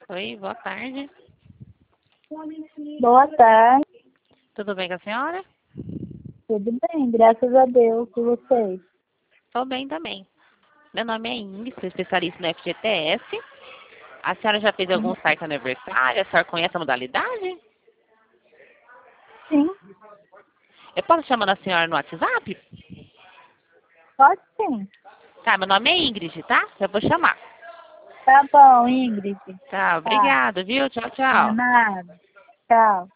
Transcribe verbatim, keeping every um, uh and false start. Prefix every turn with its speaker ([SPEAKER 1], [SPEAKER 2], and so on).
[SPEAKER 1] Oi, boa tarde.
[SPEAKER 2] Boa tarde,
[SPEAKER 1] Tudo bem com a senhora?
[SPEAKER 2] tudo bem, graças a Deus, e vocês?
[SPEAKER 1] Estou bem também. Meu nome é Ingrid, sou especialista no F G T S. A senhora já fez algum site aniversário? A senhora conhece a modalidade?
[SPEAKER 2] Sim,
[SPEAKER 1] Eu posso chamar a senhora no WhatsApp?
[SPEAKER 2] pode sim.
[SPEAKER 1] Tá, meu nome é Ingrid, tá? Eu vou chamar.
[SPEAKER 2] Tá bom, Ingrid.
[SPEAKER 1] Tá,
[SPEAKER 2] Tá,
[SPEAKER 1] obrigada, viu? Tchau,
[SPEAKER 2] de
[SPEAKER 1] tchau.
[SPEAKER 2] nada. Tchau.